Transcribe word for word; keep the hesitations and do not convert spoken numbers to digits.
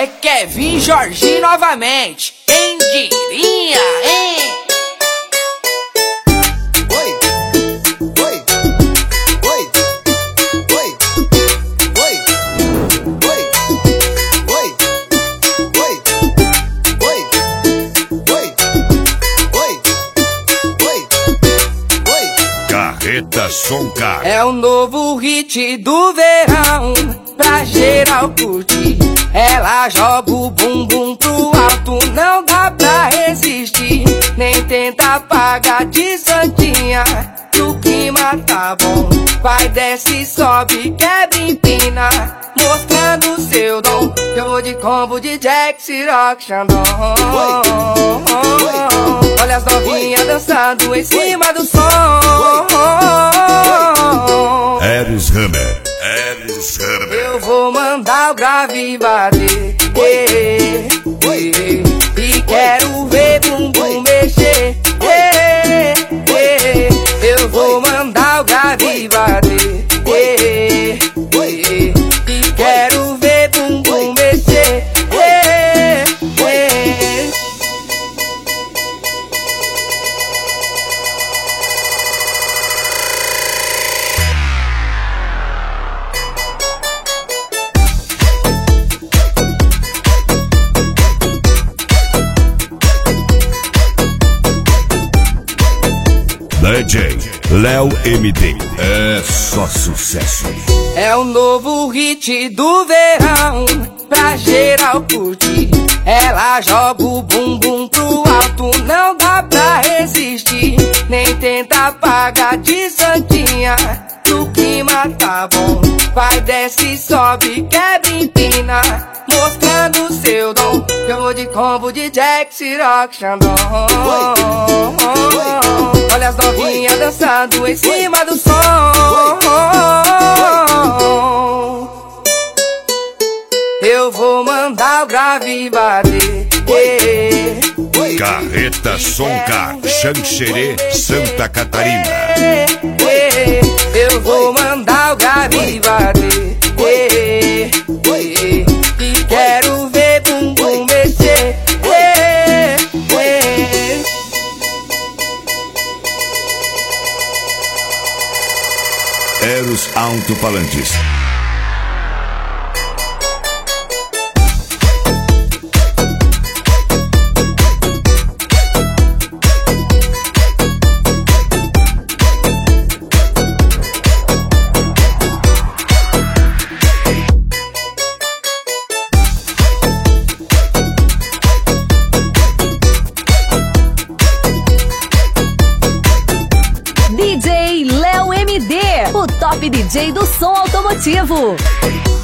É Kevin Jorginho novamente. Quem diria, hein? Oi, oi, oi, oi, oi, oi, oi, oi, oi, oi, oi, oi, oi. Carreta Soncar. É o novo hit do verão, pra geral curtir. Ela joga o bumbum pro alto, não dá pra resistir. Nem tenta apagar de santinha, que o clima tá bom. Vai, desce, sobe, quebra, empina, mostrando seu dom. Eu vou de combo de Jack, Ciroc, Xandão. Olha as novinhas dançando em cima do som. Eros Hammer. Eros Hammer. Eu vou mandar o grave bater, eh, eh, e quero ver bumbum mexer, eh, eh, eu vou mandar o grave bater, eh, eh, e quero ver bumbum mexer, eh, eh. D J Léo M D. É só sucesso. É o novo hit do verão, pra geral curtir. Ela joga o bumbum pro alto, não dá pra resistir. Nem tenta apagar de santinha, que o clima tá bom. Vai, desce, sobe, quebra, empina, mostrando seu dom. Eu vou de combo de Jack, Ciroc, Xandão. Olha as novinhas dançando em cima do som. Eu vou mandar o grave bater, eh, Carreta Soncar, Xanxerê, Santa Catarina. eh, eh, eu vou mandar o grave bater, eh, eh, e quero ver bumbum mexer, eh, eh. Eros Alto-Falantes. D J Léo M D, o top D J do som automotivo.